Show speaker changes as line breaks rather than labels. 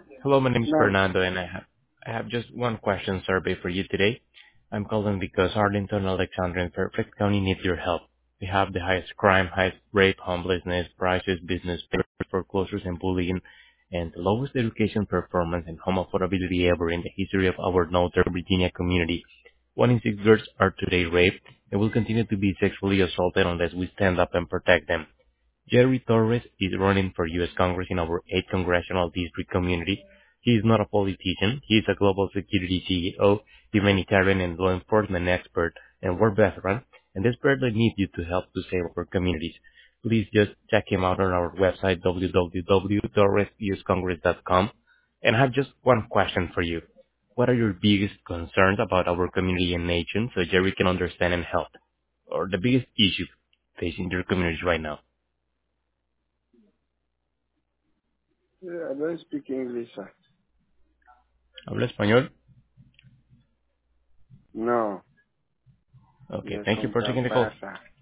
Hello, my name is
No,
Fernando, and I have just one question survey for you today. I'm calling because Arlington, Alexandria, and Fairfax County need your help. We have the highest crime, highest rape, homelessness, prices, business, foreclosures, and bullying, and the lowest education performance and home affordability ever in the history of our Northern Virginia community. 1 in 6 girls are today raped and will continue to be sexually assaulted unless we stand up and protect them. Jerry Torres is running for U.S. Congress in our 8th Congressional District community. He is not a politician. He is a global security CEO, humanitarian and law enforcement expert, and war veteran, and desperately needs you to help to save our communities. Please just check him out on our website, www.torresuscongress.com. And I have just one question for you. What are your biggest concerns about our community and nation so Jerry can understand and help? Or the biggest issue facing your communities right now?
I don't speak English, sir.
¿Habla español?
No,
Okay,
me
thank you
con
for taking the call.
pasa.